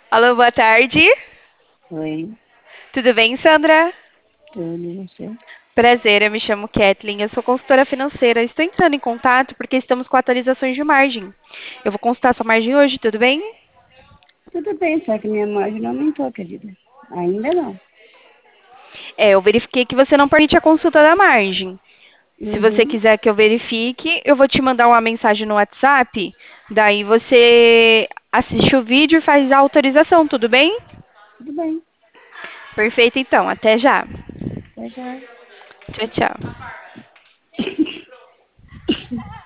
Alô, boa tarde. Oi, Tudo bem, Sandra? tudo e você? Prazer, eu me chamo Kathleen, eu sou consultora financeira. Estou entrando em contato porque estamos com atualizações de margem. Eu vou consultar sua margem hoje, tudo bem? Tudo bem, só que minha margem não aumentou, querida. Ainda não. Eu verifiquei que você não permite a consulta da margem. Se você Uhum, quiser que eu verifique, eu vou te mandar uma mensagem no WhatsApp. Daí você assiste o vídeo e faz a autorização, tudo bem? tudo bem. Perfeito, então. Até já. Já já. Tchau, tchau.